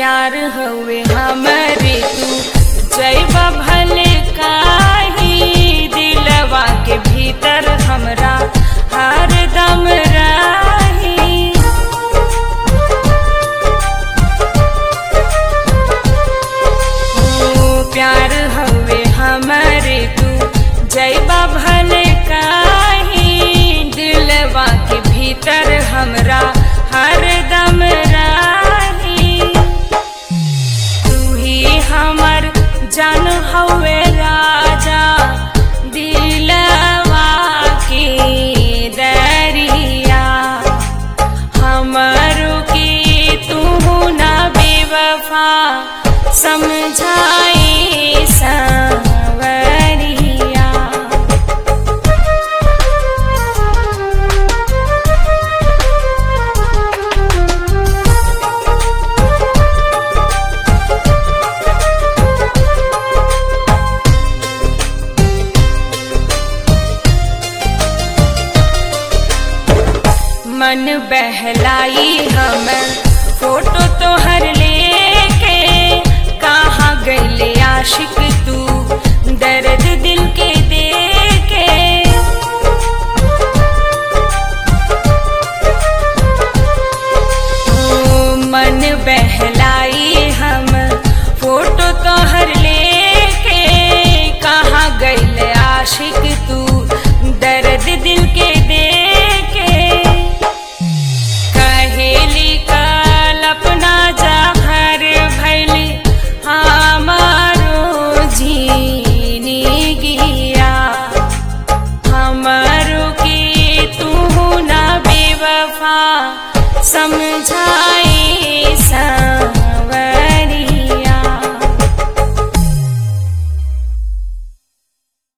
प्यार हवे हमरे तू जइबा भले काही दिलवा के भीतर हमरा हरदम रही। प्यार हवे हमरे तू जइबा भले काही दिलवा के भीतर हमरा हरदम रही। तू ही हमर जान हवे राजा दिलवा के दरिया हमरो के तू ना बेवफा समझाए सांवरिया। मन बहलाई हम फोटो तोहर लेके कहाँ गइले आशिक तू दर्द दिल के देके। मन बहलाई हम फोटो तोहर लेके कहाँ गइले आशिक तू दर्द दिल के देके। कहेली कल्पना जहर भैली हमारो जीने गिया हमारो के तू ना बेवफा समझा